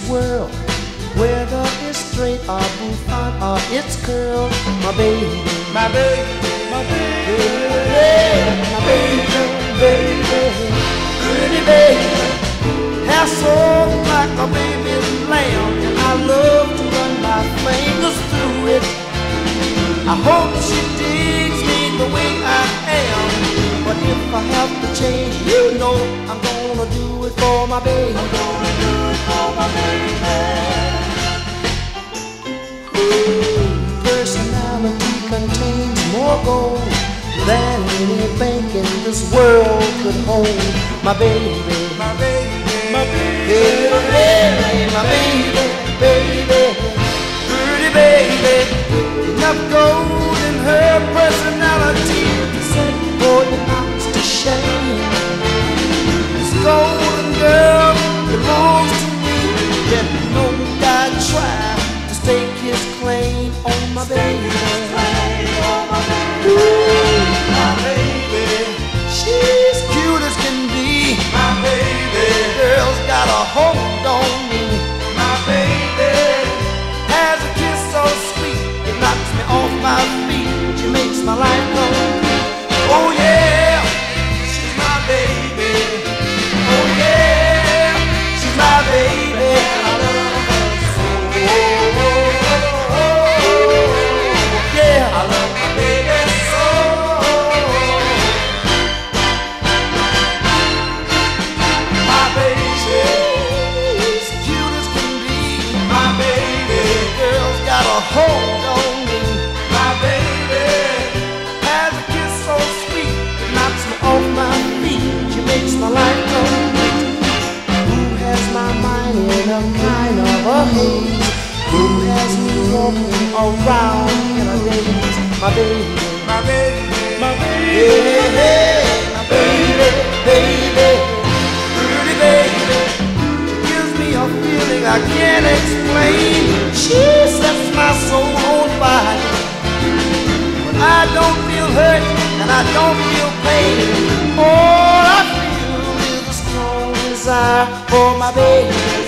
world, whether it's straight or bouffant or it's curl. My baby, my baby, my baby, my baby, baby, pretty baby. Hair so like a baby's lamb, and I love to run my fingers through it. I hope she digs me the way I am, but if I have to change, you know I'm gonna do it for my baby. I'm gonna do it for my baby. Ooh, personality contains more gold than any bank in this world could hold. My baby, my baby, my baby, my baby, baby, pretty baby. Enough gold in her personality to set boy knocks to shame. This golden girl belongs to me, yet no guy try to stake his claim on my baby. Ooh, my baby, she's cute as can be. My baby, girl's got a hold on me. My baby has a kiss so sweet, it knocks me off my feet. She makes my life complete. Oh yeah, she's my baby. Oh yeah, she's my baby. I love her so. Yeah, I love my baby so. My baby is cute as can be. My baby girl's got a hold on me. My baby has a kiss so sweet, it knocks me off my feet. She makes my life complete. Who has my mind in a kind of a haze? Who has me walking around in a daze? My baby, my baby, my baby, yeah, my baby, baby, pretty baby. Gives me a feeling I can't explain. She sets my soul on fire, but I don't feel hurt and I don't feel pain. All I feel is a strong desire for my baby.